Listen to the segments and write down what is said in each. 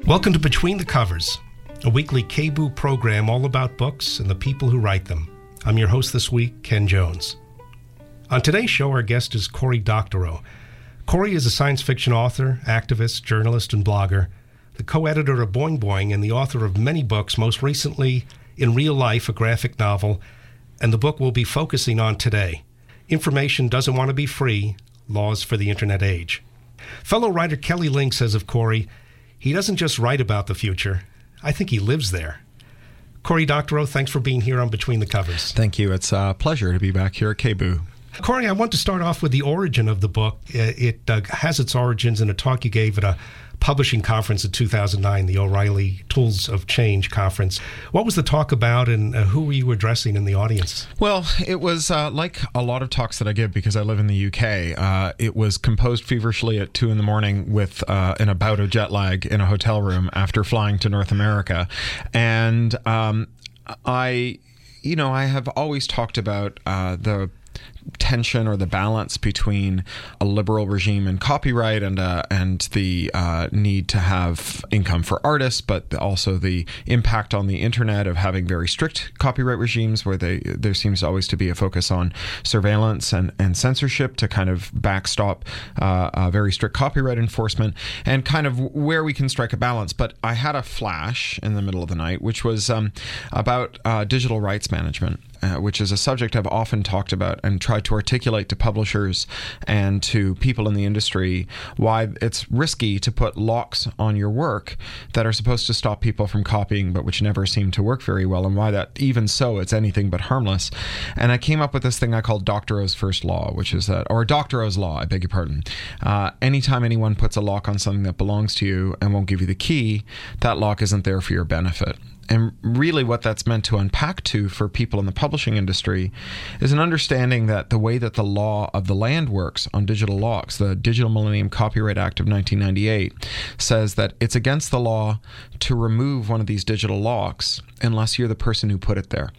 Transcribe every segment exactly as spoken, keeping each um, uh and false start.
Welcome to Between the Covers, a weekly K B O O program all about books and the people who write them. I'm your host this week, Ken Jones. On today's show, our guest is Cory Doctorow. Cory is a science fiction author, activist, journalist, and blogger, the co-editor of Boing Boing and the author of many books, most recently In Real Life, a graphic novel, and the book we'll be focusing on today, Information Doesn't Want to Be Free, Laws for the Internet Age. Fellow writer Kelly Link says of Cory, he doesn't just write about the future, I think he lives there. Cory Doctorow, thanks for being here on Between the Covers. Thank you. It's a pleasure to be back here at K B O O. Cory, I want to start off with the origin of the book. It uh, has its origins in a talk you gave at a publishing conference in two thousand nine, the O'Reilly Tools of Change conference. What was the talk about, and uh, who were you addressing in the audience? Well, it was uh, like a lot of talks that I give because I live in the U K. Uh, it was composed feverishly at two in the morning with uh, in a bout of jet lag in a hotel room after flying to North America. And um, I, you know, I have always talked about uh, the tension or the balance between a liberal regime in copyright and uh, and the uh, need to have income for artists, but also the impact on the internet of having very strict copyright regimes where they there seems always to be a focus on surveillance and, and censorship to kind of backstop uh, uh, very strict copyright enforcement, and kind of where we can strike a balance. But I had a flash in the middle of the night, which was um, about uh, digital rights management. Uh, which is a subject I've often talked about and tried to articulate to publishers and to people in the industry why it's risky to put locks on your work that are supposed to stop people from copying, but which never seem to work very well, and why that, even so, it's anything but harmless. And I came up with this thing I call Doctorow's First Law, which is that, or Doctorow's Law, I beg your pardon. Uh, anytime anyone puts a lock on something that belongs to you and won't give you the key, that lock isn't there for your benefit. And really what that's meant to unpack to for people in the publishing industry is an understanding that the way that the law of the land works on digital locks, the Digital Millennium Copyright Act of nineteen ninety-eight, says that it's against the law to remove one of these digital locks unless you're the person who put it there.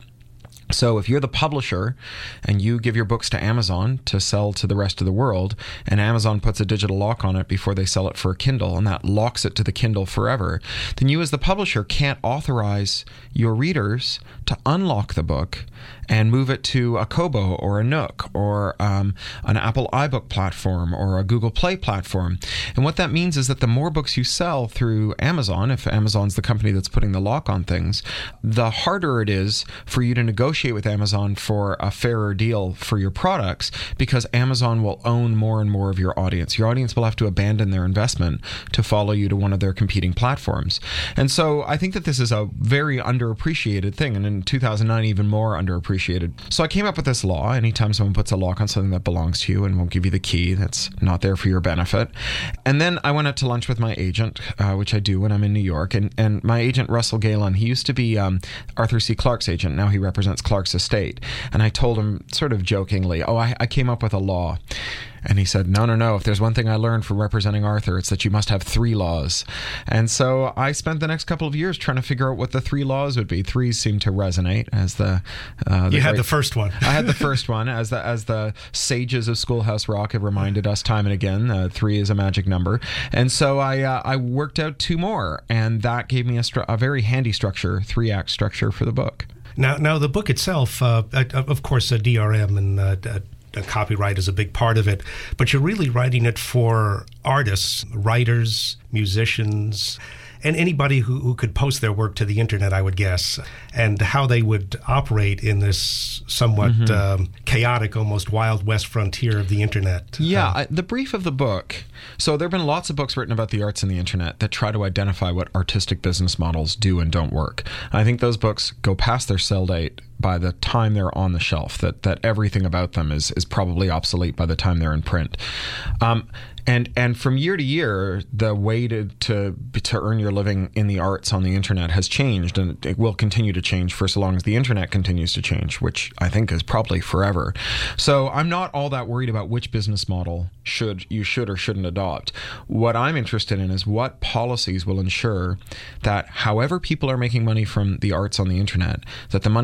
So if you're the publisher and you give your books to Amazon to sell to the rest of the world, and Amazon puts a digital lock on it before they sell it for a Kindle, and that locks it to the Kindle forever, then you as the publisher can't authorize your readers to unlock the book and move it to a Kobo or a Nook or um, an Apple iBook platform or a Google Play platform. And what that means is that the more books you sell through Amazon, if Amazon's the company that's putting the lock on things, the harder it is for you to negotiate with Amazon for a fairer deal for your products, because Amazon will own more and more of your audience. Your audience will have to abandon their investment to follow you to one of their competing platforms. And so I think that this is a very underappreciated thing, and in two thousand nine even more underappreciated. So I came up with this law. Anytime someone puts a lock on something that belongs to you and won't give you the key, that's not there for your benefit. And then I went out to lunch with my agent, uh, which I do when I'm in New York. And, and my agent, Russell Galen, he used to be um, Arthur C. Clarke's agent. Now he represents Clarke's estate. And I told him sort of jokingly, oh, I, I came up with a law. And he said, no, no, no. If there's one thing I learned from representing Arthur, it's that you must have three laws. And so I spent the next couple of years trying to figure out what the three laws would be. Threes seem to resonate as the... Uh, the you had great, the first one. I had the first one. As the as the sages of Schoolhouse Rock have reminded us time and again, uh, three is a magic number. And so I uh, I worked out two more, and that gave me a, stru- a very handy structure, three-act structure for the book. Now, now the book itself, uh, of course, uh, D R M and... Uh, Uh, copyright is a big part of it, but you're really writing it for artists, writers, musicians, and anybody who, who could post their work to the internet, I would guess, and how they would operate in this somewhat mm-hmm. um, chaotic, almost Wild West frontier of the internet. Yeah, uh, I, the brief of the book, so there have been lots of books written about the arts and the internet that try to identify what artistic business models do and don't work. I think those books go past their sell date by the time they're on the shelf, that that everything about them is is probably obsolete by the time they're in print. Um, and and from year to year, the way to, to to earn your living in the arts on the internet has changed, and it will continue to change for so long as the internet continues to change, which I think is probably forever. So I'm not all that worried about which business model should you should or shouldn't adopt. What I'm interested in is what policies will ensure that however people are making money from the arts on the internet, that the money flows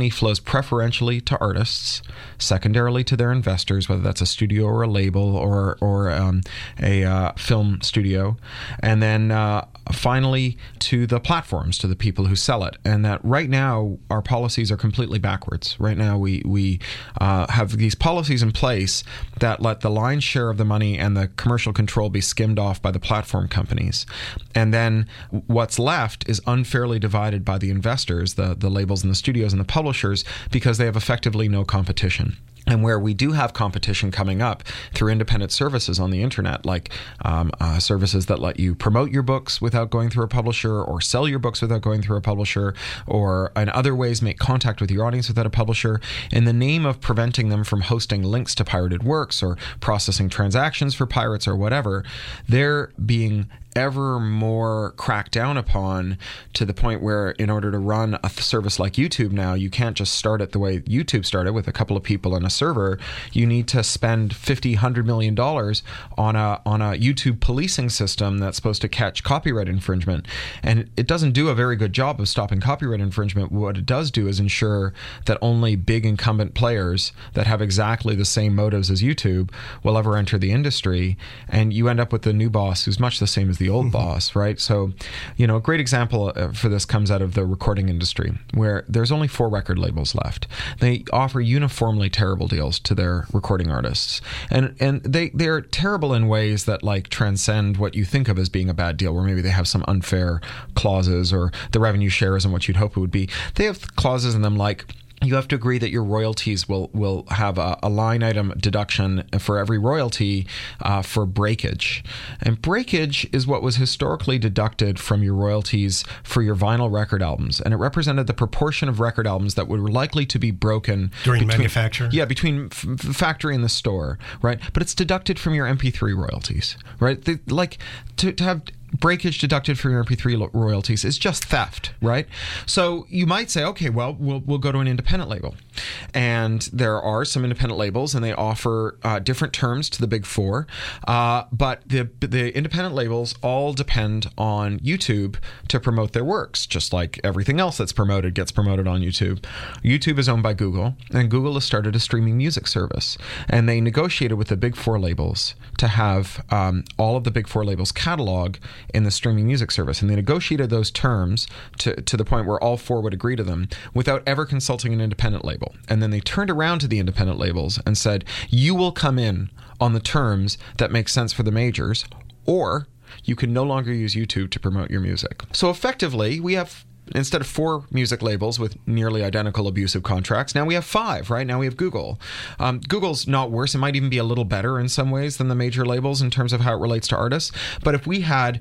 preferentially to artists, secondarily to their investors, whether that's a studio or a label or or um, a uh, film studio, and then uh, finally to the platforms, to the people who sell it. And that right now our policies are completely backwards. Right now we we uh, have these policies in place that let the lion's share of the money and the commercial control be skimmed off by the platform companies, and then what's left is unfairly divided by the investors, the the labels and the studios and the publishers, because they have effectively no competition. And where we do have competition coming up through independent services on the internet, like um, uh, services that let you promote your books without going through a publisher, or sell your books without going through a publisher, or in other ways make contact with your audience without a publisher, in the name of preventing them from hosting links to pirated works or processing transactions for pirates or whatever, they're being ever more cracked down upon, to the point where in order to run a service like YouTube now, you can't just start it the way YouTube started with a couple of people and a server. You need to spend fifty, one hundred million dollars on a on a YouTube policing system that's supposed to catch copyright infringement. And it doesn't do a very good job of stopping copyright infringement. What it does do is ensure that only big incumbent players that have exactly the same motives as YouTube will ever enter the industry. And you end up with the new boss who's much the same as the the old boss, right? So, you know, a great example for this comes out of the recording industry, where there's only four record labels left. They offer uniformly terrible deals to their recording artists, and and they they're terrible in ways that like transcend what you think of as being a bad deal, where maybe they have some unfair clauses or the revenue share isn't what you'd hope it would be. They have clauses in them like, you have to agree that your royalties will will have a, a line item deduction for every royalty uh, for breakage. And breakage is what was historically deducted from your royalties for your vinyl record albums. And it represented the proportion of record albums that were likely to be broken during between, manufacture? Yeah, between f- the factory and the store, right? But it's deducted from your M P three royalties, right? They, like to, to have breakage deducted from your M P three royalties is just theft, right? So you might say, okay, well, we'll we'll go to an independent label. And there are some independent labels, and they offer uh, different terms to the big four. Uh, but the the independent labels all depend on YouTube to promote their works, just like everything else that's promoted gets promoted on YouTube. YouTube is owned by Google, and Google has started a streaming music service. And they negotiated with the big four labels to have um, all of the big four labels catalog in the streaming music service. And they negotiated those terms to, to the point where all four would agree to them without ever consulting an independent label. And then they turned around to the independent labels and said, you will come in on the terms that make sense for the majors, or you can no longer use YouTube to promote your music. So effectively, we have, instead of four music labels with nearly identical abusive contracts, now we have five, right? Now we have Google. Um, Google's not worse. It might even be a little better in some ways than the major labels in terms of how it relates to artists. But if we had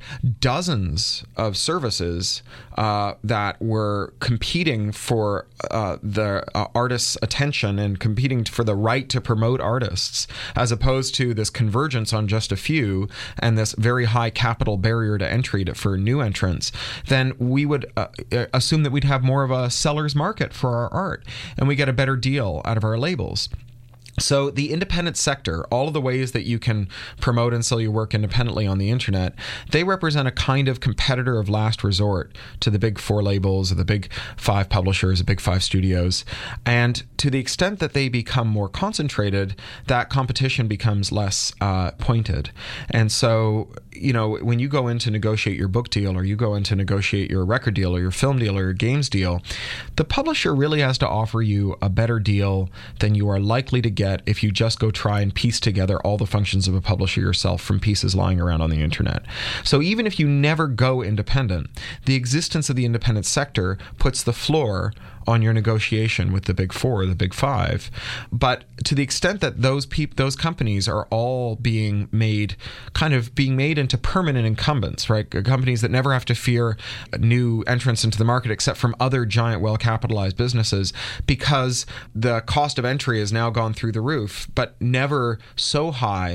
dozens of services uh, that were competing for uh, the uh, artist's attention and competing for the right to promote artists, as opposed to this convergence on just a few and this very high capital barrier to entry to, for new entrants, then we would uh, assume that we'd have more of a seller's market for our art, and we get a better deal out of our labels. So the independent sector, all of the ways that you can promote and sell your work independently on the internet, they represent a kind of competitor of last resort to the big four labels, or the big five publishers, the big five studios. And to the extent that they become more concentrated, that competition becomes less uh, pointed. And so, you know, when you go in to negotiate your book deal, or you go in to negotiate your record deal, or your film deal, or your games deal, the publisher really has to offer you a better deal than you are likely to get if you just go try and piece together all the functions of a publisher yourself from pieces lying around on the internet. So even if you never go independent, the existence of the independent sector puts the floor on your negotiation with the big four, the big five. But to the extent that those peop- those companies are all being made, kind of being made into permanent incumbents, right? Companies that never have to fear new entrants into the market except from other giant, well-capitalized businesses, because the cost of entry has now gone through the roof, but never so high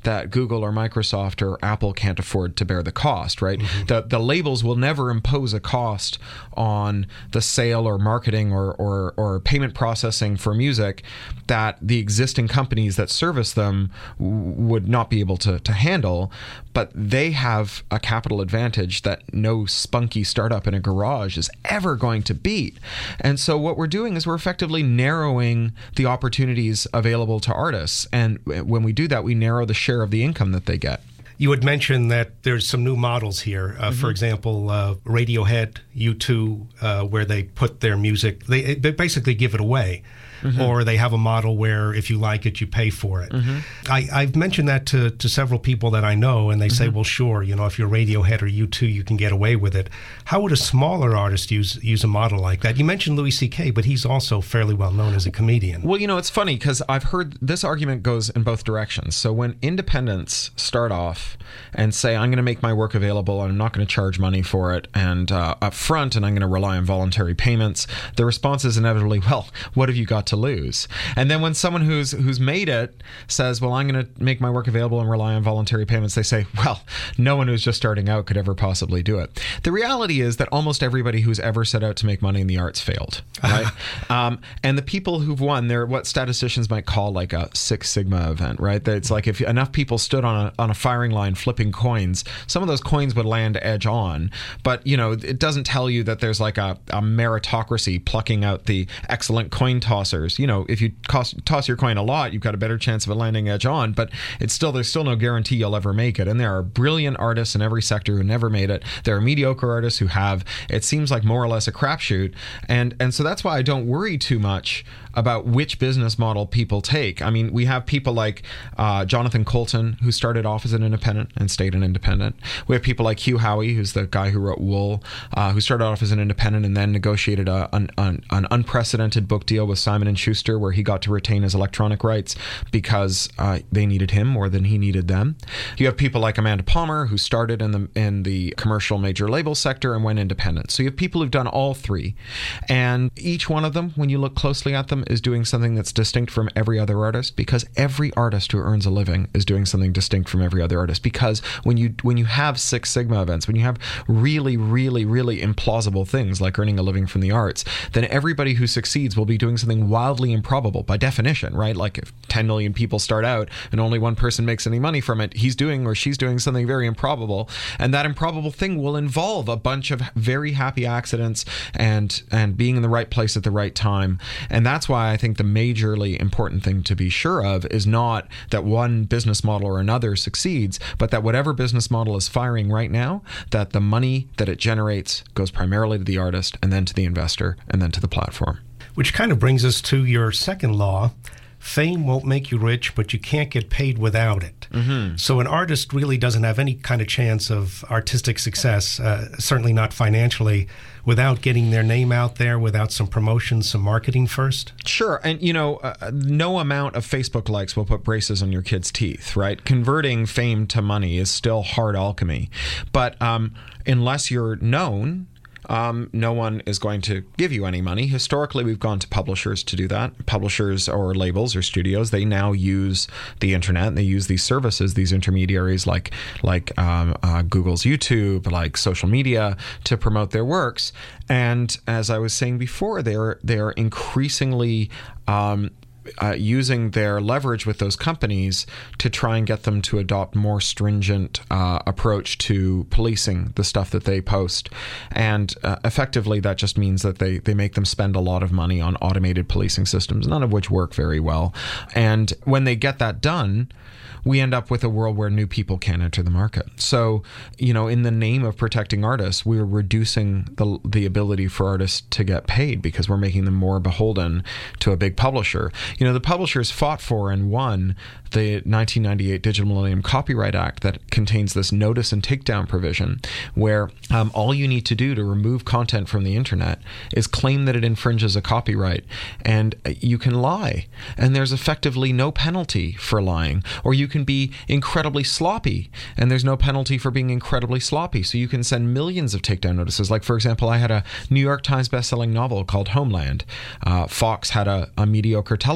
that Google or Microsoft or Apple can't afford to bear the cost, right? Mm-hmm. The the labels will never impose a cost on the sale or marketing or, or, or payment processing for music that the existing companies that service them w- would not be able to, to handle. But they have a capital advantage that no spunky startup in a garage is ever going to beat. And so what we're doing is we're effectively narrowing the opportunities available to artists. And when we do that, we narrow the share of the income that they get. You had mentioned that there's some new models here. Uh, mm-hmm. For example, uh, Radiohead, U two, uh, where they put their music, they, they basically give it away. Mm-hmm. Or they have a model where if you like it, you pay for it. Mm-hmm. I, I've mentioned that to, to several people that I know, and they mm-hmm. say, well, sure, you know, if you're Radiohead or U two, you can get away with it. How would a smaller artist use use a model like that? You mentioned Louis C K, but he's also fairly well known as a comedian. Well, you know, it's funny because I've heard this argument goes in both directions. So when independents start off and say, I'm going to make my work available and I'm not going to charge money for it and uh, up front, and I'm going to rely on voluntary payments, the response is inevitably, well, what have you got to lose? And then when someone who's who's made it says, well, I'm going to make my work available and rely on voluntary payments, they say, well, no one who's just starting out could ever possibly do it. The reality is that almost everybody who's ever set out to make money in the arts failed, right? um, and the people who've won, they're what statisticians might call like a Six Sigma event, right? It's like if enough people stood on a, on a firing line flipping coins, some of those coins would land edge on. But, you know, it doesn't tell you that there's like a, a meritocracy plucking out the excellent coin tossers. You know, if you cost, toss your coin a lot, you've got a better chance of it landing edge on, but it's still, there's still no guarantee you'll ever make it. And there are brilliant artists in every sector who never made it. There are mediocre artists who have. It seems like more or less a crapshoot. And, and so that's why I don't worry too much about which business model people take. I mean, we have people like uh, Jonathan Coulton, who started off as an independent and stayed an independent. We have people like Hugh Howey, who's the guy who wrote Wool, uh, who started off as an independent and then negotiated a, an, an, an unprecedented book deal with Simon and Schuster, where he got to retain his electronic rights because uh, they needed him more than he needed them. You have people like Amanda Palmer, who started in the in the commercial major label sector and went independent. So you have people who've done all three, and each one of them, when you look closely at them, is doing something that's distinct from every other artist, because every artist who earns a living is doing something distinct from every other artist. Because when you when you have Six Sigma events, when you have really, really, really implausible things like earning a living from the arts, then everybody who succeeds will be doing something wildly improbable by definition, right? Like if ten million people start out and only one person makes any money from it, he's doing or she's doing something very improbable. And that improbable thing will involve a bunch of very happy accidents and and being in the right place at the right time. And that's why I think the majorly important thing to be sure of is not that one business model or another succeeds, but that whatever business model is firing right now, that the money that it generates goes primarily to the artist and then to the investor and then to the platform. Which kind of brings us to your second law. Fame won't make you rich, but you can't get paid without it. Mm-hmm. So an artist really doesn't have any kind of chance of artistic success, uh, certainly not financially, without getting their name out there, without some promotion, some marketing first? Sure. And, you know, uh, no amount of Facebook likes will put braces on your kids' teeth, right? Converting fame to money is still hard alchemy. But um, unless you're known, Um, no one is going to give you any money. Historically, we've gone to publishers to do that. Publishers or labels or studios, they now use the internet and they use these services, these intermediaries like like um, uh, Google's YouTube, like social media to promote their works. And as I was saying before, they're they're increasingly um, Uh, using their leverage with those companies to try and get them to adopt more stringent uh, approach to policing the stuff that they post. And uh, effectively, that just means that they, they make them spend a lot of money on automated policing systems, none of which work very well. And when they get that done, we end up with a world where new people can't enter the market. So, you know, in the name of protecting artists, we're reducing the the ability for artists to get paid because we're making them more beholden to a big publisher. You know, the publishers fought for and won the nineteen ninety-eight Digital Millennium Copyright Act that contains this notice and takedown provision where um, all you need to do to remove content from the internet is claim that it infringes a copyright, and you can lie. And there's effectively no penalty for lying. Or you can be incredibly sloppy, and there's no penalty for being incredibly sloppy. So you can send millions of takedown notices. Like, for example, I had a New York Times bestselling novel called Homeland. Uh, Fox had a, a mediocre television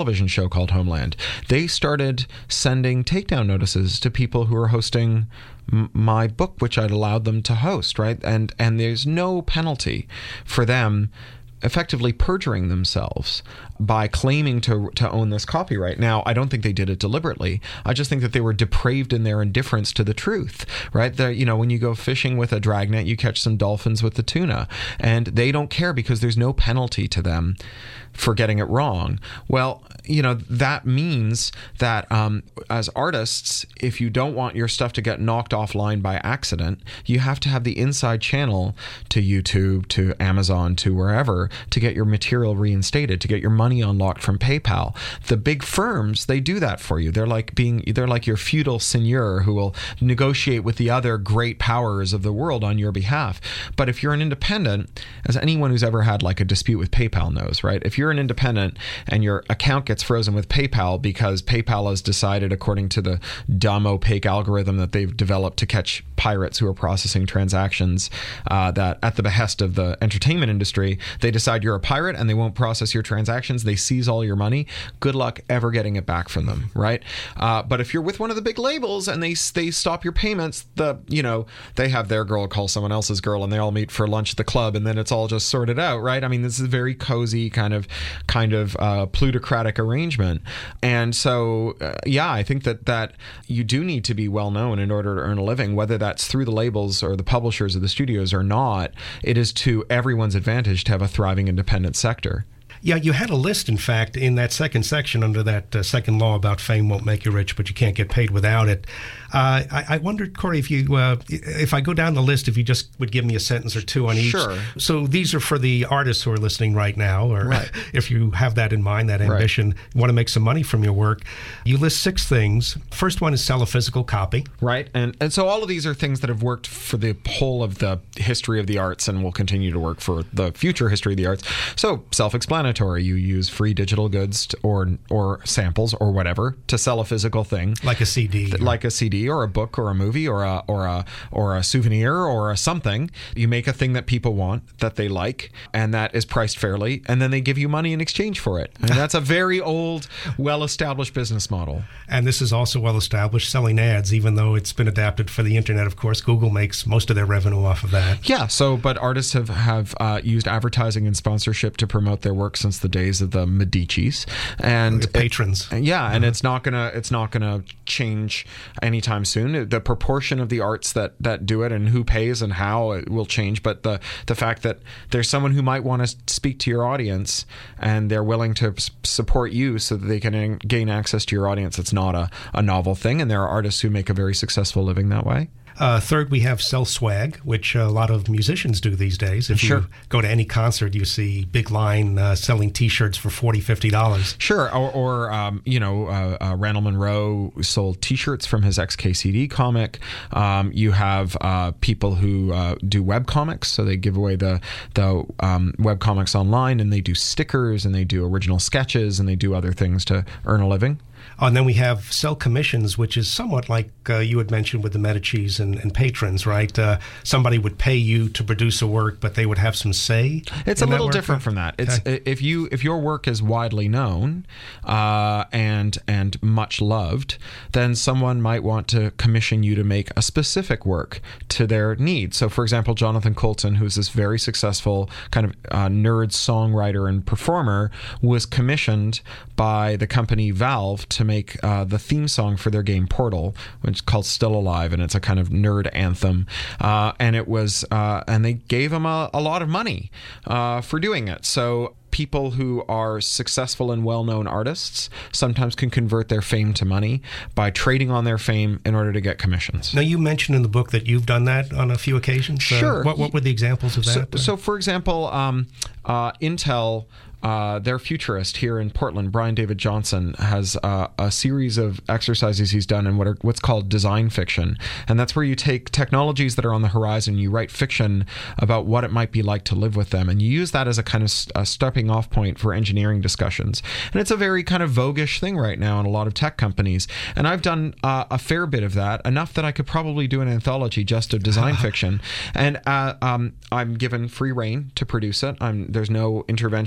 television show called Homeland. They started sending takedown notices to people who were hosting m- my book, which I'd allowed them to host, right? And and there's no penalty for them effectively perjuring themselves by claiming to to own this copyright. Now, I don't think they did it deliberately. I just think that they were depraved in their indifference to the truth, right? The, you know, when you go fishing with a dragnet, you catch some dolphins with the tuna, and they don't care because there's no penalty to them for getting it wrong. Well, you know, that means that um, as artists, if you don't want your stuff to get knocked offline by accident, you have to have the inside channel to YouTube, to Amazon, to wherever, to get your material reinstated, to get your money unlocked from PayPal. The big firms, they do that for you. They're like being, they're like your feudal seigneur who will negotiate with the other great powers of the world on your behalf. But if you're an independent, as anyone who's ever had like a dispute with PayPal knows, right? If you're an independent and your account gets frozen with PayPal because PayPal has decided, according to the dumb, opaque algorithm that they've developed to catch pirates who are processing transactions, uh, that at the behest of the entertainment industry, they decide you're a pirate and they won't process your transactions. They seize all your money. Good luck ever getting it back from them, right? Uh, but if you're with one of the big labels and they they stop your payments, the you know they have their girl call someone else's girl and they all meet for lunch at the club and then it's all just sorted out, right? I mean, this is a very cozy kind of kind of uh, plutocratic arrangement. And so, uh, yeah, I think that, that you do need to be well known in order to earn a living, whether that's through the labels or the publishers or the studios or not. It is to everyone's advantage to have a thriving independent sector. Yeah, you had a list, in fact, in that second section under that uh, second law about fame won't make you rich, but you can't get paid without it. Uh, I, I wondered, Corey, if you, uh, if I go down the list, if you just would give me a sentence or two on each. Sure. So these are for the artists who are listening right now, or right. if you have that in mind, that ambition, right. you want to make some money from your work. You list six things. First one is sell a physical copy. Right. And and so all of these are things that have worked for the whole of the history of the arts and will continue to work for the future history of the arts. So self-explanatory. You use free digital goods to, or or samples or whatever to sell a physical thing. Like a C D. Like a C D or a book or a movie or a or a or a souvenir or a something. You make a thing that people want, that they like, and that is priced fairly, and then they give you money in exchange for it. And that's a very old, well-established business model. And this is also well-established, selling ads, even though it's been adapted for the internet. Of course, Google makes most of their revenue off of that. Yeah, so, but artists have, have uh, used advertising and sponsorship to promote their work since the days of the Medicis. And the patrons. It, yeah, and uh-huh. it's not gonna it's not gonna change anytime soon. The proportion of the arts that, that do it and who pays and how it will change, but the the fact that there's someone who might want to speak to your audience and they're willing to support you so that they can gain access to your audience, it's not a, a novel thing, and there are artists who make a very successful living that way. Uh, third, we have sell swag, which a lot of musicians do these days. If sure. you go to any concert, you see big line uh, selling T-shirts for forty dollars, fifty dollars. Sure. Or, or um, you know, uh, uh, Randall Munroe sold T-shirts from his X K C D comic. Um, you have uh, people who uh, do web comics, so they give away the, the um, web comics online, and they do stickers, and they do original sketches, and they do other things to earn a living. Oh, and then we have sell commissions, which is somewhat like uh, you had mentioned with the Medicis and, and patrons, right? Uh, somebody would pay you to produce a work, but they would have some say. It's a little different from that. It's okay. if you if your work is widely known uh, and and much loved, then someone might want to commission you to make a specific work to their needs. So, for example, Jonathan Coulton, who's this very successful kind of uh, nerd songwriter and performer, was commissioned by the company Valve to make uh, the theme song for their game Portal, which is called Still Alive, and it's a kind of nerd anthem. Uh, and it was, uh, and they gave him a, a lot of money uh, for doing it. So people who are successful and well-known artists sometimes can convert their fame to money by trading on their fame in order to get commissions. Now, you mentioned in the book that you've done that on a few occasions. Sure. Uh, what, what were the examples of that? So, so for example, um, uh, Intel, Uh, their futurist here in Portland, Brian David Johnson, has uh, a series of exercises he's done in what are what's called design fiction. And that's where you take technologies that are on the horizon, you write fiction about what it might be like to live with them, and you use that as a kind of a stepping off point for engineering discussions. And it's a very kind of voguish thing right now in a lot of tech companies. And I've done uh, a fair bit of that, enough that I could probably do an anthology just of design fiction. And uh, um, I'm given free reign to produce it. I'm, there's no intervention in how I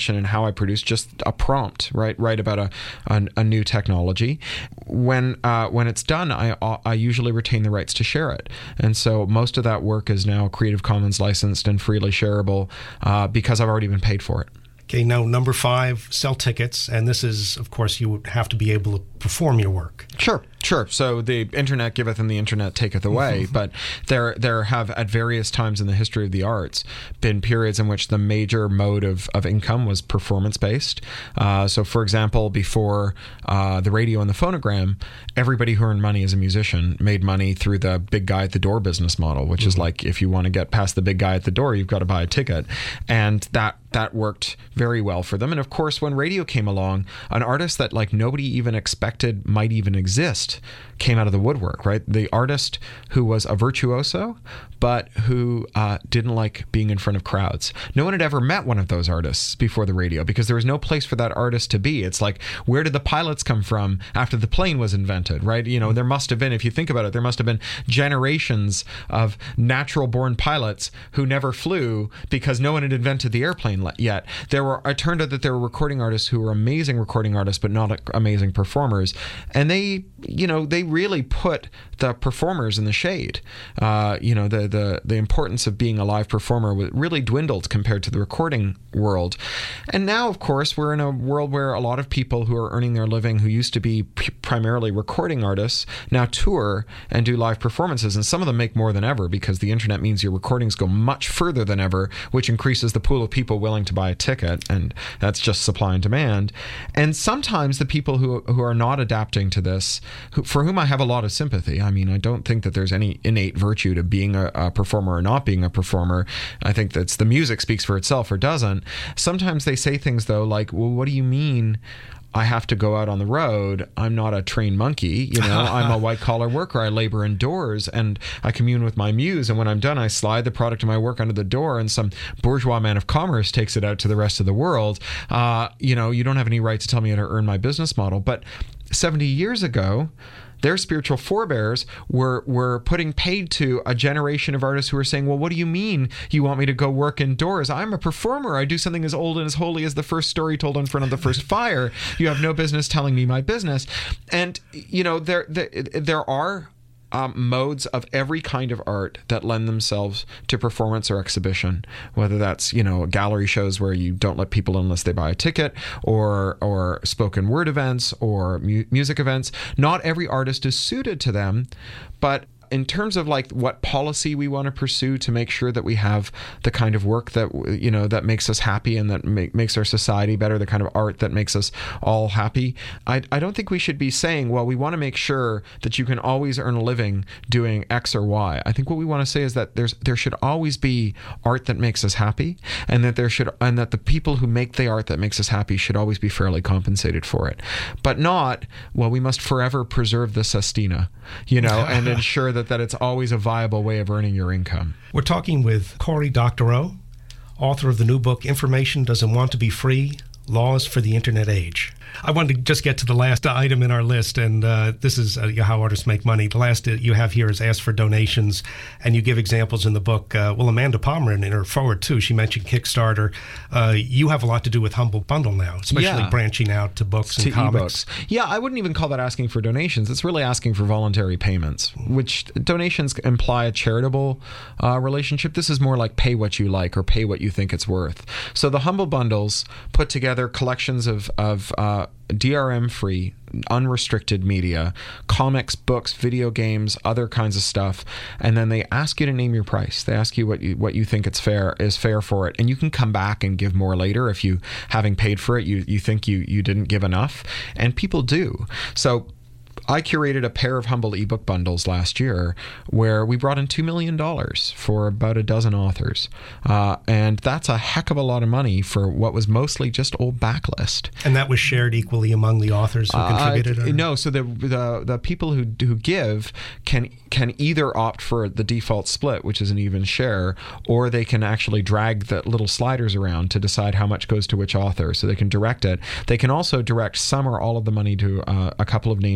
I produce just a prompt, right? Write about a, a, a new technology. When uh, when it's done, I, I usually retain the rights to share it. And so most of that work is now Creative Commons licensed and freely shareable uh, because I've already been paid for it. Okay, now number five, sell tickets. And this is, of course, you would have to be able to perform your work. Sure, sure. So the internet giveth and the internet taketh away. Mm-hmm. But there there have, at various times in the history of the arts, been periods in which the major mode of, of income was performance-based. Uh, so, for example, before uh, the radio and the phonogram, everybody who earned money as a musician made money through the big guy at the door business model, which mm-hmm. is like, if you want to get past the big guy at the door, you've got to buy a ticket. And that that worked very well for them. And of course, when radio came along, an artist that like nobody even expected might even exist came out of the woodwork, right? The artist who was a virtuoso, but who uh, didn't like being in front of crowds. No one had ever met one of those artists before the radio because there was no place for that artist to be. It's like, where did the pilots come from after the plane was invented, right? You know, there must have been, if you think about it, there must have been generations of natural-born pilots who never flew because no one had invented the airplane yet. There were, it turned out that there were recording artists who were amazing recording artists, but not amazing performers. And they, you know, they really put the performers in the shade. Uh, you know, the, the, the importance of being a live performer really dwindled compared to the recording world. And now, of course, we're in a world where a lot of people who are earning their living, who used to be p- primarily recording artists, now tour and do live performances. And some of them make more than ever because the internet means your recordings go much further than ever, which increases the pool of people willing to buy a ticket. And that's just supply and demand. And sometimes the people who, who are not adapting to this, who, for whom I have a lot of sympathy. I mean, I don't think that there's any innate virtue to being a, a performer or not being a performer. I think that's the music speaks for itself or doesn't. Sometimes they say things, though, like, well, what do you mean I have to go out on the road? I'm not a trained monkey, you know, I'm a white collar worker. I labor indoors and I commune with my muse. And when I'm done, I slide the product of my work under the door and some bourgeois man of commerce takes it out to the rest of the world. Uh, you know, you don't have any right to tell me how to earn my business model. But seventy years ago, their spiritual forebears were were putting paid to a generation of artists who were saying, well, what do you mean you want me to go work indoors? I'm a performer. I do something as old and as holy as the first story told in front of the first fire. You have no business telling me my business. And, you know, there there, there are Um, modes of every kind of art that lend themselves to performance or exhibition, whether that's, you know, gallery shows where you don't let people in unless they buy a ticket, or or spoken word events or mu- music events. Not every artist is suited to them, but in terms of like what policy we want to pursue to make sure that we have the kind of work that, you know, that makes us happy and that make, makes our society better, the kind of art that makes us all happy, I, I don't think we should be saying, well, we want to make sure that you can always earn a living doing X or Y. I think what we want to say is that there's there should always be art that makes us happy, and that there should and that the people who make the art that makes us happy should always be fairly compensated for it. But not, well, we must forever preserve the sestina, you know, and ensure that that it's always a viable way of earning your income. We're talking with Cory Doctorow, author of the new book, Information Doesn't Want to Be Free, Laws for the Internet Age. I wanted to just get to the last item in our list, and uh, this is uh, how artists make money. The last you have here is ask for donations, and you give examples in the book. Uh, well, Amanda Pomeran, in her forward, too, she mentioned Kickstarter. Uh, you have a lot to do with Humble Bundle now, especially yeah. branching out to books to and comics. E-books. Yeah, I wouldn't even call that asking for donations. It's really asking for voluntary payments, which donations imply a charitable uh, relationship. This is more like pay what you like or pay what you think it's worth. So the Humble Bundles put together collections of, of uh, D R M-free, unrestricted media, comics, books, video games, other kinds of stuff, and then they ask you to name your price. They ask you what you what you think it's fair is fair for it, and you can come back and give more later if you, having paid for it, you you think you you didn't give enough, and people do. So I curated a pair of Humble ebook bundles last year where we brought in two million dollars for about a dozen authors. Uh, and that's a heck of a lot of money for what was mostly just old backlist. And that was shared equally among the authors who contributed? Uh, no, so the, the the people who who give can can either opt for the default split, which is an even share, or they can actually drag the little sliders around to decide how much goes to which author, so they can direct it. They can also direct some or all of the money to uh, a couple of named charities.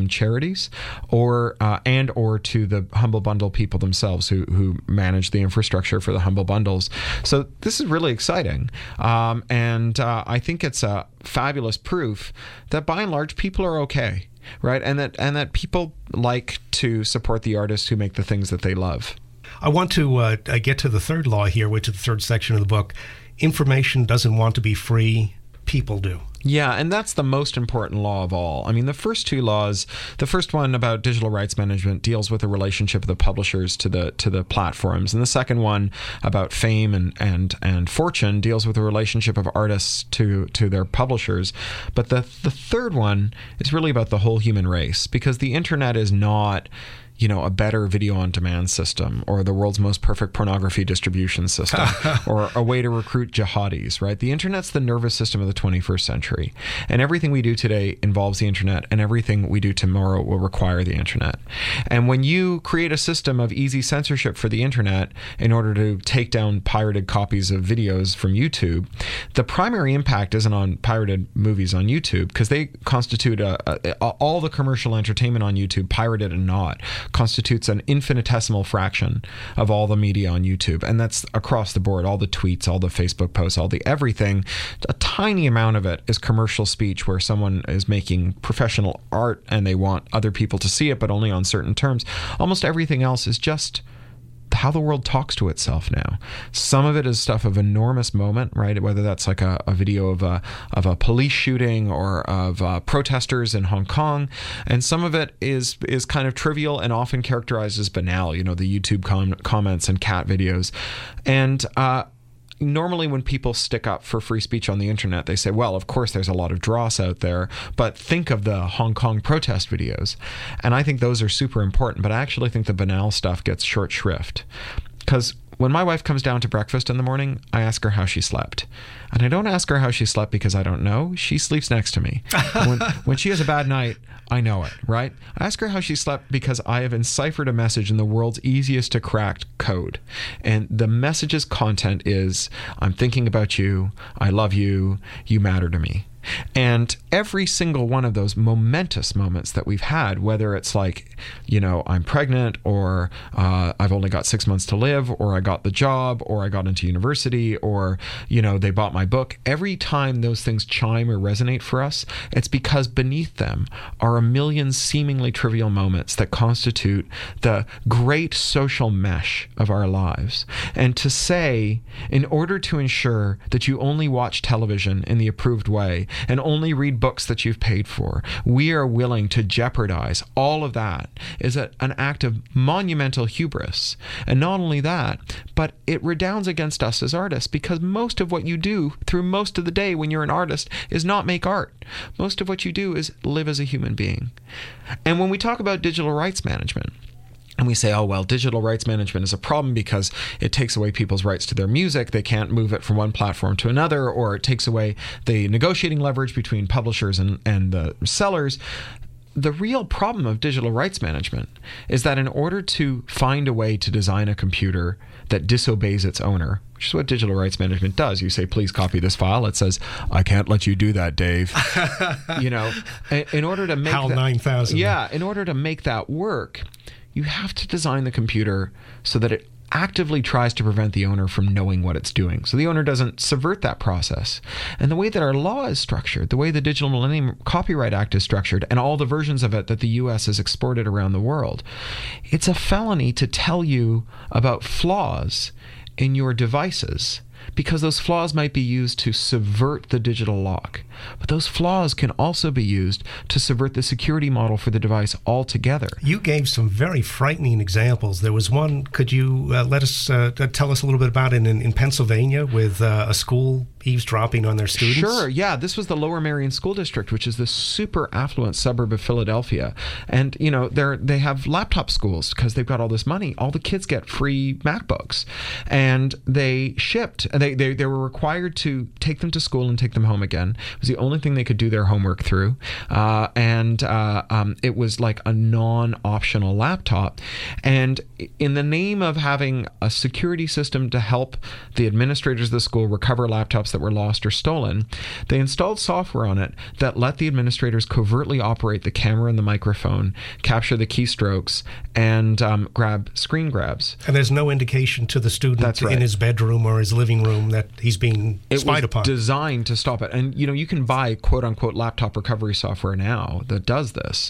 authorities, or uh, and or to the Humble Bundle people themselves who who manage the infrastructure for the Humble Bundles. So this is really exciting, um, and uh, I think it's a fabulous proof that by and large people are okay, right? And that and that people like to support the artists who make the things that they love. I want to uh, get to the third law here, which is the third section of the book. Information doesn't want to be free. People do. Yeah, and that's the most important law of all. I mean, the first two laws, the first one about digital rights management deals with the relationship of the publishers to the to the platforms, and the second one about fame and and and fortune deals with the relationship of artists to to their publishers. But the the third one is really about the whole human race, because the internet is not, you know, a better video on demand system, or the world's most perfect pornography distribution system, or a way to recruit jihadis, right? The internet's the nervous system of the twenty-first century. And everything we do today involves the internet, and everything we do tomorrow will require the internet. And when you create a system of easy censorship for the internet in order to take down pirated copies of videos from YouTube, the primary impact isn't on pirated movies on YouTube, because they constitute a, a, a, all the commercial entertainment on YouTube, pirated and not, constitutes an infinitesimal fraction of all the media on YouTube. And that's across the board, all the tweets, all the Facebook posts, all the everything. A tiny amount of it is commercial speech where someone is making professional art and they want other people to see it, but only on certain terms. Almost everything else is just how the world talks to itself now. Some of it is stuff of enormous moment, right? Whether that's like a, a video of a of a police shooting or of uh, protesters in Hong Kong, and some of it is is kind of trivial and often characterized as banal. You know, the YouTube com- comments and cat videos, and uh, normally when people stick up for free speech on the internet, they say, well, of course there's a lot of dross out there, but think of the Hong Kong protest videos. And I think those are super important, but I actually think the banal stuff gets short shrift. Because when my wife comes down to breakfast in the morning, I ask her how she slept. And I don't ask her how she slept because I don't know. She sleeps next to me. when, when she has a bad night, I know it, right? I ask her how she slept because I have enciphered a message in the world's easiest to crack code. And the message's content is, I'm thinking about you, I love you, you matter to me. And every single one of those momentous moments that we've had, whether it's like, you know, I'm pregnant, or uh, I've only got six months to live, or I got the job, or I got into university, or, you know, they bought my book. Every time those things chime or resonate for us, it's because beneath them are a million seemingly trivial moments that constitute the great social mesh of our lives. And to say, in order to ensure that you only watch television in the approved way, and only read books that you've paid for, we are willing to jeopardize all of that, is a, an act of monumental hubris. And not only that, but it redounds against us as artists, because most of what you do through most of the day when you're an artist is not make art. Most of what you do is live as a human being. And when we talk about digital rights management, and we say, oh, well, digital rights management is a problem because it takes away people's rights to their music. They can't move it from one platform to another, or it takes away the negotiating leverage between publishers and, and the sellers. The real problem of digital rights management is that in order to find a way to design a computer that disobeys its owner, which is what digital rights management does. You say, please copy this file. It says, I can't let you do that, Dave. You know, in order to make HAL that, nine thousand. Yeah, in order to make that work, you have to design the computer so that it actively tries to prevent the owner from knowing what it's doing, so the owner doesn't subvert that process. And the way that our law is structured, the way the Digital Millennium Copyright Act is structured, and all the versions of it that the U S has exported around the world, it's a felony to tell you about flaws in your devices, because those flaws might be used to subvert the digital lock. But those flaws can also be used to subvert the security model for the device altogether. You gave some very frightening examples. There was one, could you uh, let us uh, tell us a little bit about it in, in Pennsylvania with uh, a school eavesdropping on their students? Sure, yeah. This was the Lower Merion School District, which is this super affluent suburb of Philadelphia. And, you know, they're, they have laptop schools because they've got all this money. All the kids get free MacBooks. And they shipped they, they they were required to take them to school and take them home again. It was the only thing they could do their homework through. Uh, and uh, um, it was like a non-optional laptop. And in the name of having a security system to help the administrators of the school recover laptops that were lost or stolen, they installed software on it that let the administrators covertly operate the camera and the microphone, capture the keystrokes, and um, grab screen grabs. And there's no indication to the student That's right. in his bedroom or his living room that he's being it spied was upon. Designed to stop it. And, you know, you can buy quote-unquote laptop recovery software now that does this.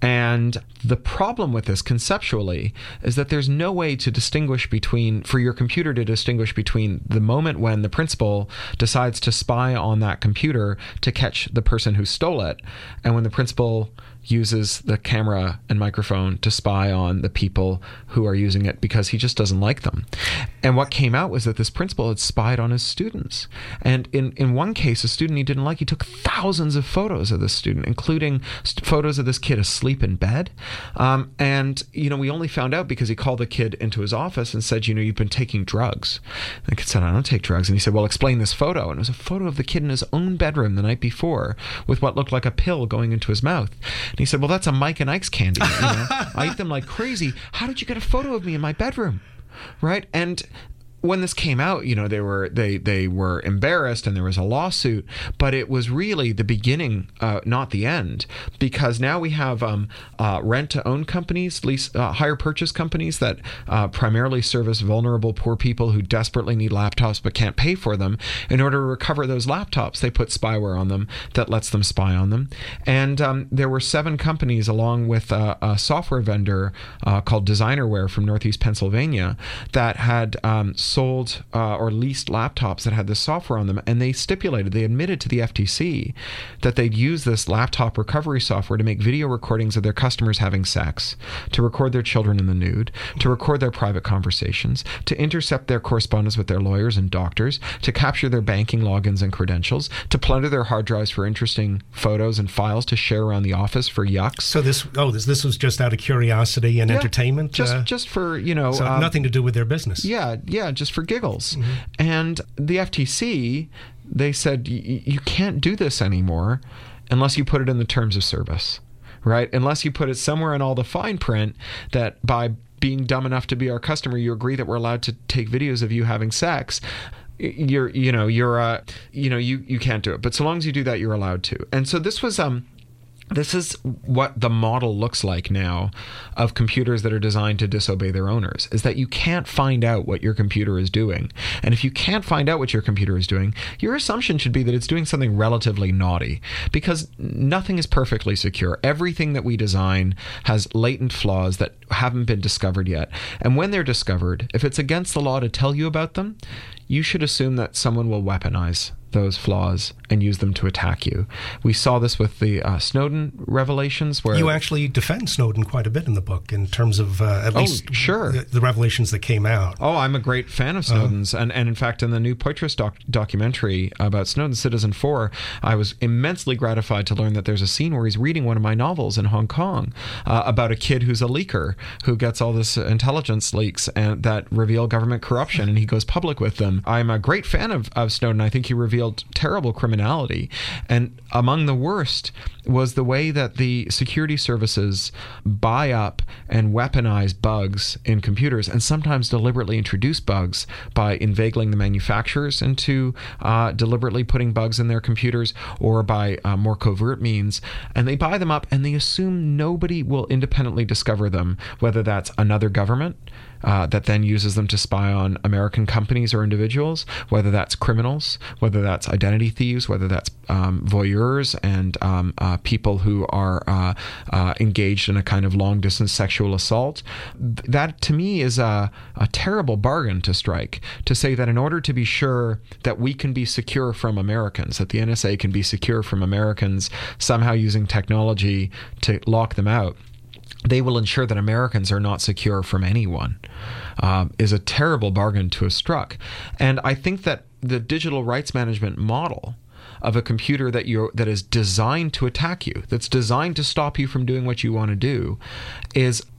And the problem with this conceptually is that there's no way to distinguish between, for your computer to distinguish between the moment when the principal decides to spy on that computer to catch the person who stole it, and when the principal uses the camera and microphone to spy on the people who are using it because he just doesn't like them. And what came out was that this principal had spied on his students. And in, in one case, a student he didn't like, he took thousands of photos of this student, including st- photos of this kid asleep in bed. Um, and, you know, we only found out because he called the kid into his office and said, you know, you've been taking drugs. And the kid said, I don't take drugs. And he said, well, explain this photo. And it was a photo of the kid in his own bedroom the night before with what looked like a pill going into his mouth. And he said, well, that's a Mike and Ike's candy. You know? I eat them like crazy. How did you get a photo of me in my bedroom? Right? And when this came out, you know, they were they they were embarrassed and there was a lawsuit, but it was really the beginning, uh, not the end, because now we have um, uh, rent-to-own companies, lease, uh, hire purchase companies that uh, primarily service vulnerable poor people who desperately need laptops but can't pay for them. In order to recover those laptops, they put spyware on them that lets them spy on them. And um, there were seven companies, along with a, a software vendor uh, called Designerware from Northeast Pennsylvania, that had um, sold uh, or leased laptops that had this software on them, and they stipulated, they admitted to the F T C that they'd use this laptop recovery software to make video recordings of their customers having sex, to record their children in the nude, to record their private conversations, to intercept their correspondence with their lawyers and doctors, to capture their banking logins and credentials, to plunder their hard drives for interesting photos and files to share around the office for yucks. So this, oh, this this was just out of curiosity and yeah, entertainment? Just, uh, just for, you know... So um, nothing to do with their business? Yeah, yeah, just for giggles. Mm-hmm. And the F T C, they said, you can't do this anymore unless you put it in the terms of service, right? Unless you put it somewhere in all the fine print that by being dumb enough to be our customer, you agree that we're allowed to take videos of you having sex. You're, you know, you're, uh, you know, you, you can't do it. But so long as you do that, you're allowed to. And so this was, um, This is what the model looks like now of computers that are designed to disobey their owners, is that you can't find out what your computer is doing. And if you can't find out what your computer is doing, your assumption should be that it's doing something relatively naughty, because nothing is perfectly secure. Everything that we design has latent flaws that haven't been discovered yet. And when they're discovered, if it's against the law to tell you about them, you should assume that someone will weaponize those flaws and use them to attack you. We saw this with the uh, Snowden revelations, where you actually defend Snowden quite a bit in the book in terms of uh, at oh, least sure. the, the revelations that came out. Oh, I'm a great fan of Snowden's, uh-huh. and and in fact, in the new Poitras doc- documentary about Snowden, Citizen Four, I was immensely gratified to learn that there's a scene where he's reading one of my novels in Hong Kong uh, about a kid who's a leaker who gets all this intelligence leaks and that reveal government corruption, and he goes public with them. I'm a great fan of, of Snowden. I think he revealed terrible criminality, and among the worst was the way that the security services buy up and weaponize bugs in computers, and sometimes deliberately introduce bugs by inveigling the manufacturers into uh, deliberately putting bugs in their computers, or by uh, more covert means. And they buy them up and they assume nobody will independently discover them, whether that's another government Uh, that then uses them to spy on American companies or individuals, whether that's criminals, whether that's identity thieves, whether that's um, voyeurs and um, uh, people who are uh, uh, engaged in a kind of long-distance sexual assault. That, to me, is a, a terrible bargain to strike, to say that in order to be sure that we can be secure from Americans, that the N S A can be secure from Americans, somehow using technology to lock them out, they will ensure that Americans are not secure from anyone, uh, is a terrible bargain to have struck. And I think that the digital rights management model of a computer that you that is designed to attack you, that's designed to stop you from doing what you want to do, is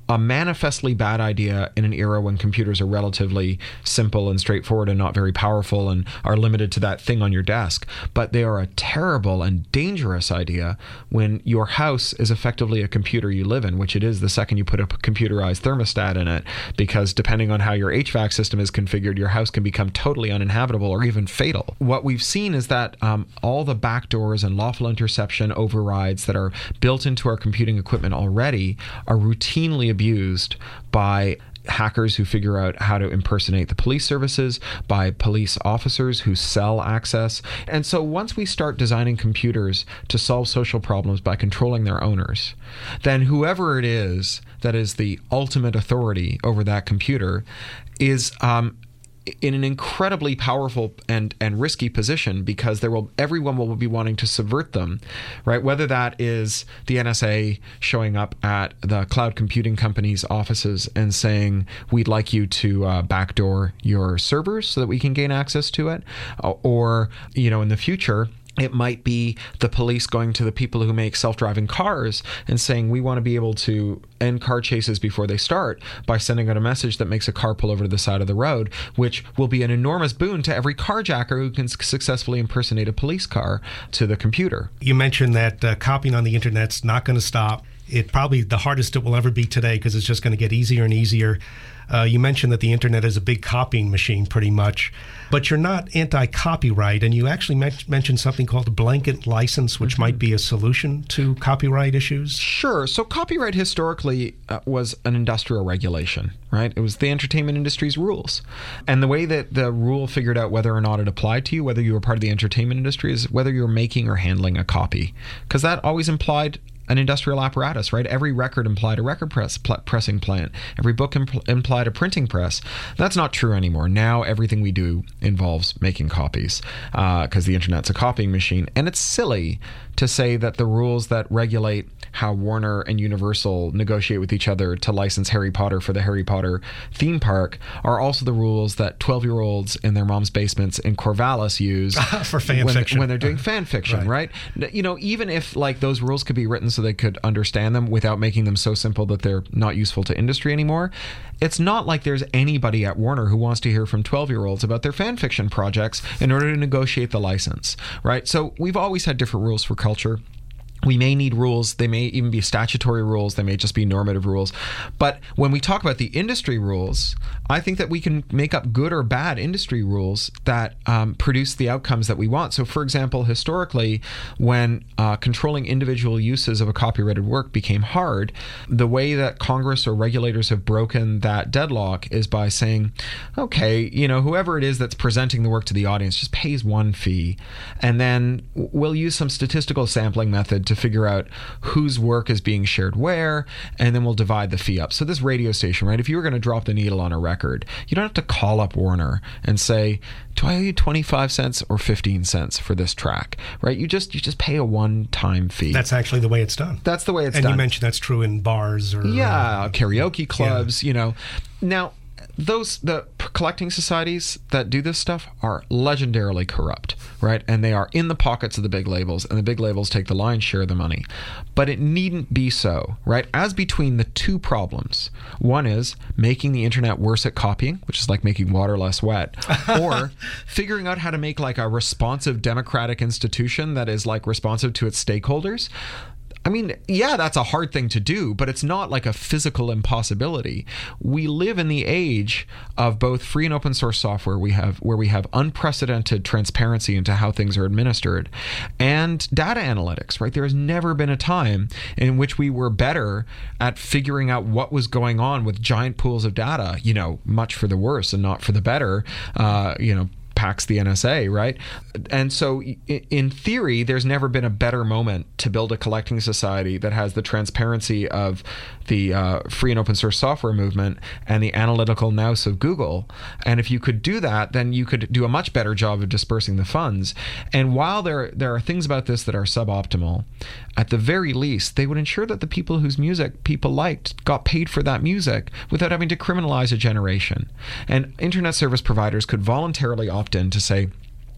a manifestly bad idea in an era when computers are relatively simple and straightforward and not very powerful and are limited to that thing on your desk. But they are a terrible and dangerous idea when your house is effectively a computer you live in, which it is the second you put a computerized thermostat in it, because depending on how your H V A C system is configured, your house can become totally uninhabitable or even fatal. What we've seen is that um, all the backdoors and lawful interception overrides that are built into our computing equipment already are routinely abused by hackers who figure out how to impersonate the police services, by police officers who sell access. And so once we start designing computers to solve social problems by controlling their owners, then whoever it is that is the ultimate authority over that computer is um, in an incredibly powerful and and risky position, because there will everyone will be wanting to subvert them, right? Whether that is the N S A showing up at the cloud computing companies' offices and saying, we'd like you to uh, backdoor your servers so that we can gain access to it, or, you know, in the future, it might be the police going to the people who make self-driving cars and saying, we want to be able to end car chases before they start by sending out a message that makes a car pull over to the side of the road, which will be an enormous boon to every carjacker who can successfully impersonate a police car to the computer. You mentioned that uh, copying on the internet's not going to stop. It probably the hardest it will ever be today, because it's just going to get easier and easier. Uh, you mentioned that the internet is a big copying machine pretty much, but you're not anti-copyright, and you actually men- mentioned something called a blanket license, which mm-hmm. might be a solution to copyright issues. Sure. So copyright historically uh, was an industrial regulation, right? It was the entertainment industry's rules. And the way that the rule figured out whether or not it applied to you, whether you were part of the entertainment industry, is whether you were making or handling a copy, because that always implied an industrial apparatus, right? Every record implied a record press pl- pressing plant. Every book impl- implied a printing press. That's not true anymore. Now everything we do involves making copies, because uh, the internet's a copying machine. And it's silly to say that the rules that regulate how Warner and Universal negotiate with each other to license Harry Potter for the Harry Potter theme park are also the rules that twelve-year-olds in their mom's basements in Corvallis use for fan when, fiction. when they're doing fan fiction, right. right? You know, even if like those rules could be written so they could understand them without making them so simple that they're not useful to industry anymore, it's not like there's anybody at Warner who wants to hear from twelve-year-olds about their fan fiction projects in order to negotiate the license, right? So we've always had different rules for culture. We may need rules. They may even be statutory rules. They may just be normative rules. But when we talk about the industry rules, I think that we can make up good or bad industry rules that um, produce the outcomes that we want. So, for example, historically, when uh, controlling individual uses of a copyrighted work became hard, the way that Congress or regulators have broken that deadlock is by saying, okay, you know, whoever it is that's presenting the work to the audience just pays one fee, and then we'll use some statistical sampling method to figure out whose work is being shared where, and then we'll divide the fee up. So this radio station, right, if you were going to drop the needle on a record, you don't have to call up Warner and say, do I owe you twenty-five cents or fifteen cents for this track, right? You just you just pay a one-time fee. That's actually the way it's done. That's the way it's and done. And you mentioned that's true in bars or... Yeah, uh, karaoke clubs, yeah. you know. Now, those the collecting societies that do this stuff are legendarily corrupt, right? And they are in the pockets of the big labels, and the big labels take the lion's share of the money. But it needn't be so, right? As between the two problems, one is making the internet worse at copying, which is like making water less wet, or figuring out how to make like a responsive democratic institution that is like responsive to its stakeholders. I mean, yeah, that's a hard thing to do, but it's not like a physical impossibility. We live in the age of both free and open source software we have, where we have unprecedented transparency into how things are administered, and data analytics, right? There has never been a time in which we were better at figuring out what was going on with giant pools of data, you know, much for the worse and not for the better, uh, you know, packs the N S A, right? And so in theory, there's never been a better moment to build a collecting society that has the transparency of the uh, free and open source software movement and the analytical nous of Google. And if you could do that, then you could do a much better job of dispersing the funds. And while there, there are things about this that are suboptimal, at the very least, they would ensure that the people whose music people liked got paid for that music without having to criminalize a generation. And internet service providers could voluntarily opt in to say,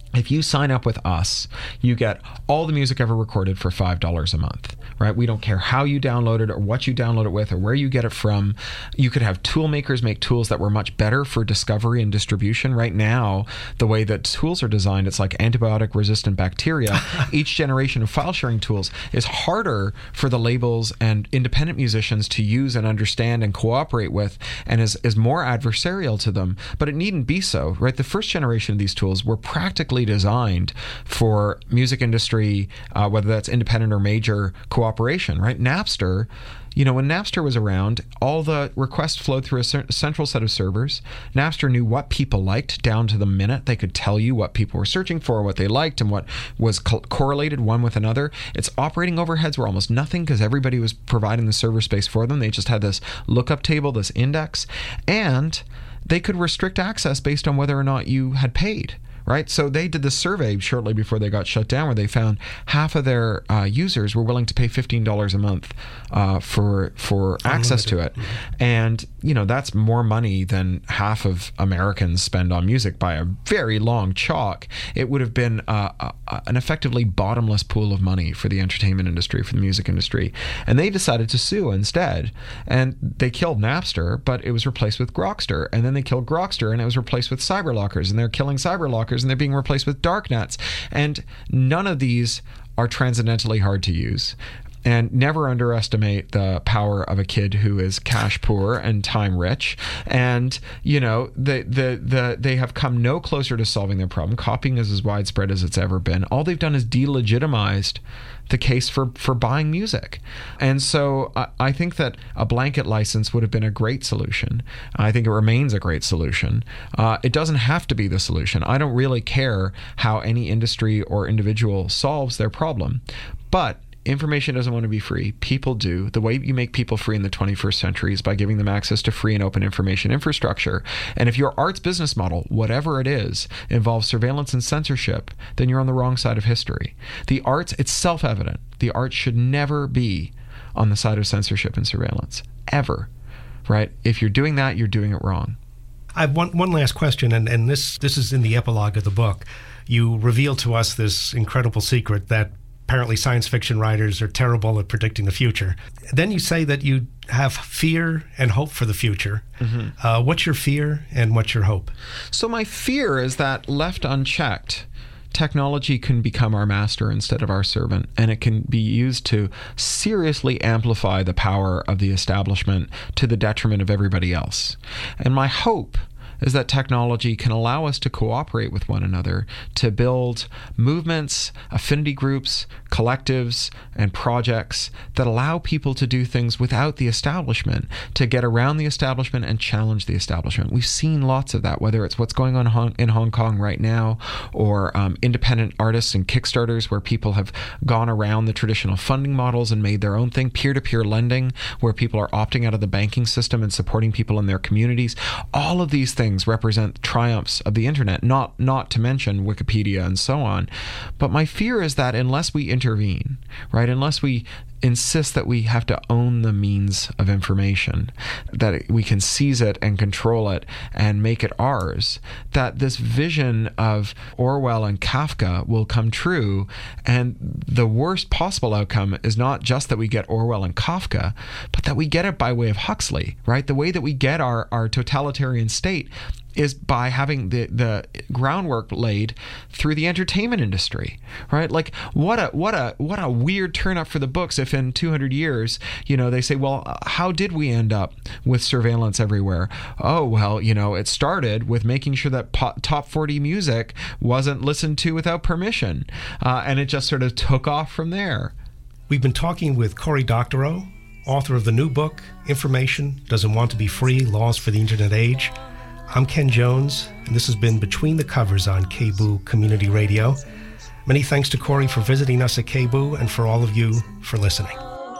If you sign up with us, you get all the music ever recorded for five dollars a month, right? We don't care how you download it or what you download it with or where you get it from. You could have tool makers make tools that were much better for discovery and distribution. Right now, the way that tools are designed, it's like antibiotic-resistant bacteria. Each generation of file sharing tools is harder for the labels and independent musicians to use and understand and cooperate with, and is, is more adversarial to them. But it needn't be so, right? The first generation of these tools were practically designed for music industry, uh, whether that's independent or major cooperation, right? Napster, you know, when Napster was around, all the requests flowed through a c- central set of servers. Napster knew what people liked down to the minute. They could tell you what people were searching for, what they liked, and what was co- correlated one with another. Its operating overheads were almost nothing because everybody was providing the server space for them. They just had this lookup table, this index, and they could restrict access based on whether or not you had paid. Right? So they did the survey shortly before they got shut down where they found half of their uh, users were willing to pay fifteen dollars a month uh, for for access to it. Mm-hmm. And, you know, that's more money than half of Americans spend on music by a very long chalk. It would have been uh, a, an effectively bottomless pool of money for the entertainment industry, for the music industry. And they decided to sue instead. And they killed Napster, but it was replaced with Grokster. And then they killed Grokster, and it was replaced with Cyberlockers. And they're killing Cyberlockers, and they're being replaced with darknets. And none of these are transcendently hard to use. And never underestimate the power of a kid who is cash poor and time rich. And, you know, the, the, the, they have come no closer to solving their problem. Copying is as widespread as it's ever been. All they've done is delegitimized the case for, for buying music. And so I, I think that a blanket license would have been a great solution. I think it remains a great solution. Uh, it doesn't have to be the solution. I don't really care how any industry or individual solves their problem. But information doesn't want to be free. People do. The way you make people free in the twenty-first century is by giving them access to free and open information infrastructure. And if your art's business model, whatever it is, involves surveillance and censorship, then you're on the wrong side of history. The arts, it's self-evident. The arts should never be on the side of censorship and surveillance. Ever. Right? If you're doing that, you're doing it wrong. I have one, one last question, and, and this, this is in the epilogue of the book. You reveal to us this incredible secret that apparently science fiction writers are terrible at predicting the future. Then you say that you have fear and hope for the future. Mm-hmm. Uh, what's your fear and what's your hope? So my fear is that left unchecked, technology can become our master instead of our servant, and it can be used to seriously amplify the power of the establishment to the detriment of everybody else. And my hope is that technology can allow us to cooperate with one another to build movements, affinity groups, collectives, and projects that allow people to do things without the establishment, to get around the establishment and challenge the establishment. We've seen lots of that, whether it's what's going on in Hong Kong right now, or um, independent artists and Kickstarters where people have gone around the traditional funding models and made their own thing, peer-to-peer lending, where people are opting out of the banking system and supporting people in their communities. All of these things represent triumphs of the internet, not not to mention Wikipedia and so on. But my fear is that unless we intervene, right, unless we insist that we have to own the means of information, that we can seize it and control it and make it ours, that this vision of Orwell and Kafka will come true. And the worst possible outcome is not just that we get Orwell and Kafka, but that we get it by way of Huxley, right? The way that we get our, our totalitarian state is by having the, the groundwork laid through the entertainment industry, right? Like what a what a what a weird turn up for the books if in two hundred years, you know, they say, well, how did we end up with surveillance everywhere? Oh, well, you know, it started with making sure that pop, top forty music wasn't listened to without permission, uh, and it just sort of took off from there. We've been talking with Cory Doctorow, author of the new book, Information Doesn't Want to Be Free, Laws for the Internet Age. I'm Ken Jones, and this has been Between the Covers on K B O O Community Radio. Many thanks to Cory for visiting us at K B O O and for all of you for listening.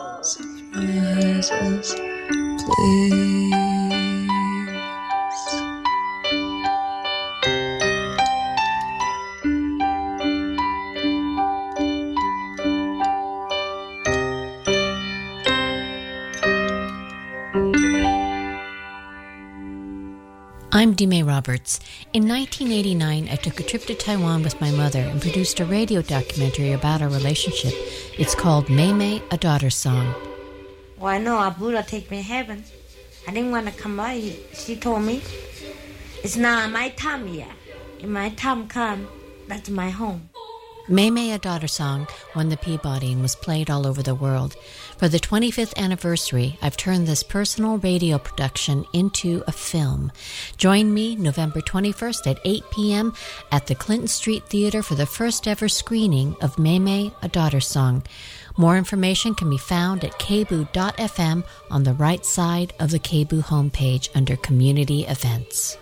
Surprises, please. I'm Dime Roberts. In nineteen eighty-nine, I took a trip to Taiwan with my mother and produced a radio documentary about our relationship. It's called Mei Mei, A Daughter's Song. Well, I know our Buddha take me to heaven. I didn't want to come by. She told me, it's not my time yet. When my time comes, that's my home. Mei Mei, A Daughter's Song won the Peabody and was played all over the world. For the twenty-fifth anniversary, I've turned this personal radio production into a film. Join me November twenty-first at eight p.m. at the Clinton Street Theater for the first ever screening of Mei Mei, A Daughter's Song. More information can be found at k b o dot f m on the right side of the K B O homepage under Community Events.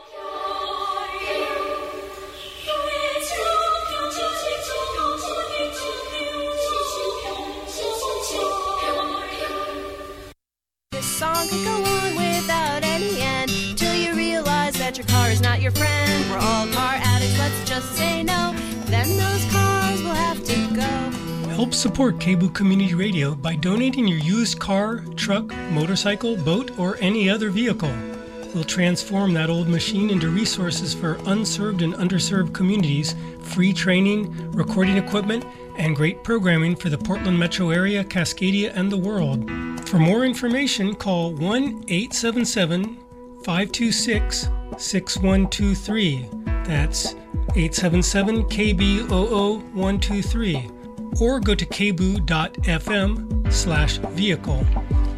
Song could go on without any end till you realize that your car is not your friend. We're all car addicts, let's just say no. Then those cars will have to go. Help support K B O Community Radio by donating your used car, truck, motorcycle, boat, or any other vehicle. We'll transform that old machine into resources for unserved and underserved communities, free training, recording equipment, and great programming for the Portland metro area, Cascadia, and the world. For more information, call one eight seven seven, five two six, six one two three. That's eight seven seven K B O O one two three. Or go to k b o dot f m slash vehicle.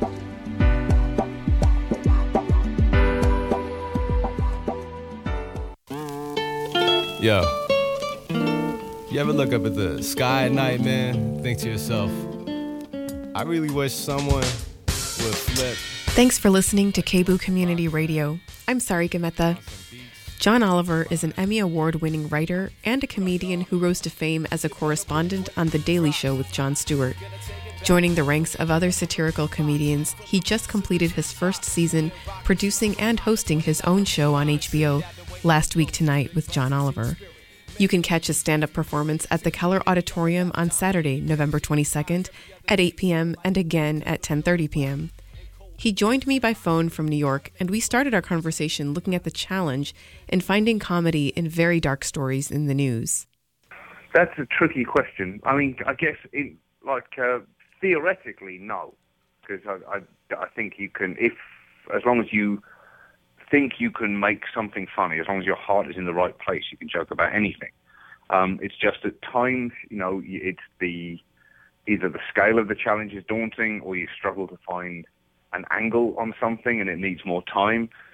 Yo, you ever look up at the sky at night, man, think to yourself, I really wish someone would flip. Thanks for listening to K B O Community Radio. I'm Sarika Mehta. John Oliver is an Emmy Award-winning writer and a comedian who rose to fame as a correspondent on The Daily Show with Jon Stewart. Joining the ranks of other satirical comedians, he just completed his first season producing and hosting his own show on H B O, Last Week Tonight with John Oliver. You can catch his stand-up performance at the Keller Auditorium on Saturday, November twenty-second at eight p.m. and again at ten thirty p.m. He joined me by phone from New York, and we started our conversation looking at the challenge in finding comedy in very dark stories in the news. That's a tricky question. I mean, I guess, it, like, uh, theoretically, no. Because I, I, I think you can, if, as long as you think you can make something funny, as long as your heart is in the right place, you can joke about anything. Um, it's just at times, you know, it's the, either the scale of the challenge is daunting or you struggle to find an angle on something and it needs more time.